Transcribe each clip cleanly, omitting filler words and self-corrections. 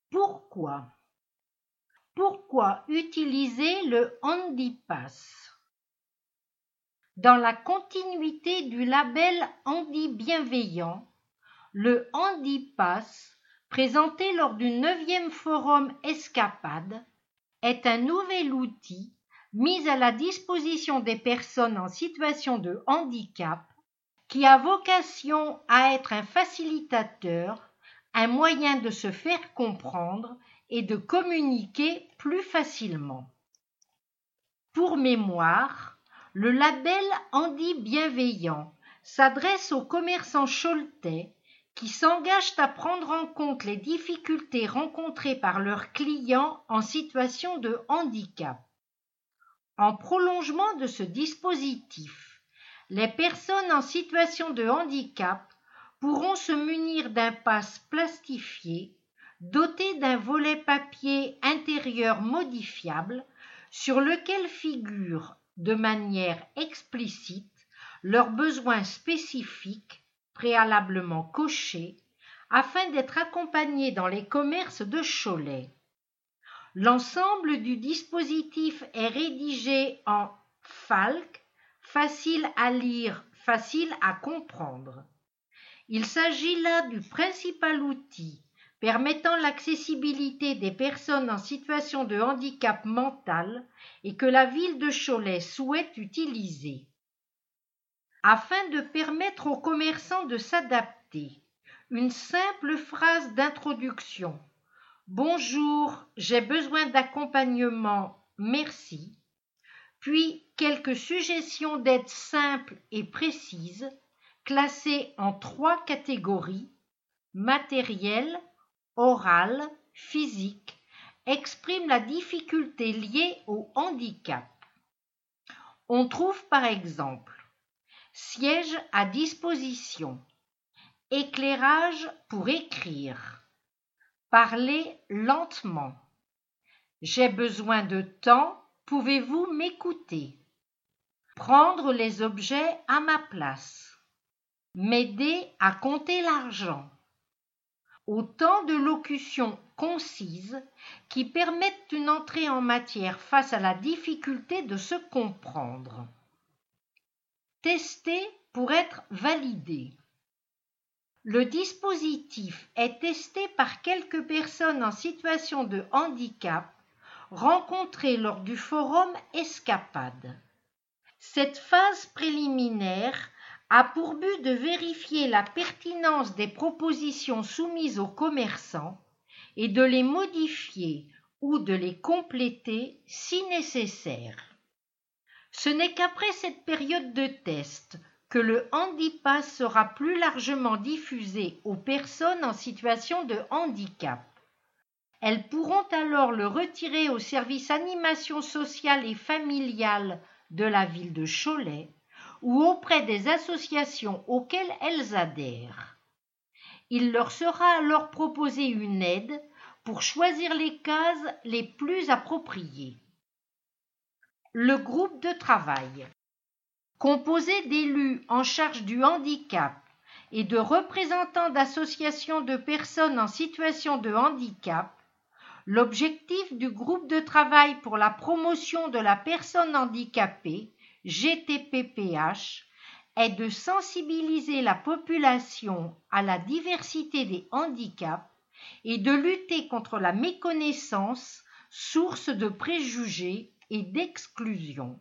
Pourquoi? Pourquoi utiliser le Handipass? Dans la continuité du label Handi Bienveillant, le Handipass, présenté lors du 9e forum Escapade, est un nouvel outil mis à la disposition des personnes en situation de handicap qui a vocation à être un facilitateur, un moyen de se faire comprendre et de communiquer plus facilement. Pour mémoire, le label Handi Bienveillant s'adresse aux commerçants choletais qui s'engagent à prendre en compte les difficultés rencontrées par leurs clients en situation de handicap. En prolongement de ce dispositif, les personnes en situation de handicap pourront se munir d'un pass plastifié doté d'un volet papier intérieur modifiable sur lequel figurent de manière explicite leurs besoins spécifiques préalablement cochés afin d'être accompagnés dans les commerces de Cholet. L'ensemble du dispositif est rédigé en FALC, facile à lire, facile à comprendre. Il s'agit là du principal outil permettant l'accessibilité des personnes en situation de handicap mental et que la ville de Cholet souhaite utiliser. Afin de permettre aux commerçants de s'adapter, une simple phrase d'introduction « Bonjour, j'ai besoin d'accompagnement, merci », puis quelques suggestions d'aide simples et précises, classées en 3 catégories, matériel, oral, physique, expriment la difficulté liée au handicap. On trouve par exemple siège à disposition, éclairage pour écrire, parler lentement, j'ai besoin de temps, pouvez-vous m'écouter? Prendre les objets à ma place, m'aider à compter l'argent. Autant de locutions concises qui permettent une entrée en matière face à la difficulté de se comprendre. Tester pour être validé. Le dispositif est testé par quelques personnes en situation de handicap rencontrées lors du forum Escapade. Cette phase préliminaire a pour but de vérifier la pertinence des propositions soumises aux commerçants et de les modifier ou de les compléter si nécessaire. Ce n'est qu'après cette période de test que le Handipass sera plus largement diffusé aux personnes en situation de handicap. Elles pourront alors le retirer au service animation sociale et familiale de la ville de Cholet ou auprès des associations auxquelles elles adhèrent. Il leur sera alors proposé une aide pour choisir les cases les plus appropriées. Le groupe de travail. Composé d'élus en charge du handicap et de représentants d'associations de personnes en situation de handicap, l'objectif du groupe de travail pour la promotion de la personne handicapée, GTPPH, est de sensibiliser la population à la diversité des handicaps et de lutter contre la méconnaissance, source de préjugés et d'exclusion.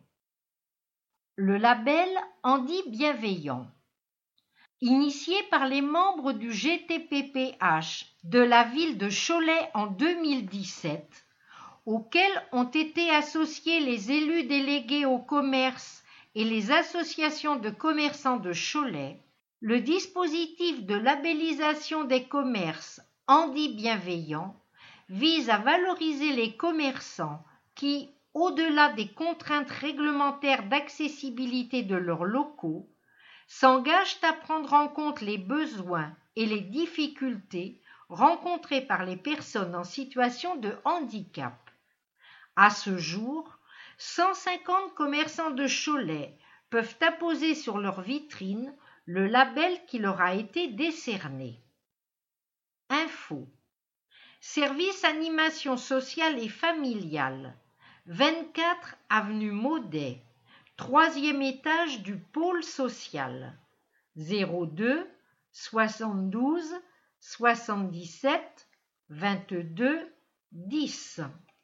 Le label Handi Bienveillant. Initié par les membres du GTPPH de la ville de Cholet en 2017, auxquels ont été associés les élus délégués au commerce et les associations de commerçants de Cholet, le dispositif de labellisation des commerces Handi Bienveillant vise à valoriser les commerçants qui, au-delà des contraintes réglementaires d'accessibilité de leurs locaux, s'engagent à prendre en compte les besoins et les difficultés rencontrées par les personnes en situation de handicap. À ce jour, 150 commerçants de Cholet peuvent apposer sur leur vitrine le label qui leur a été décerné. Info. Service animation sociale et familiale, 24 avenue Maudet, 3e étage du pôle social, 02 72 77 22 10.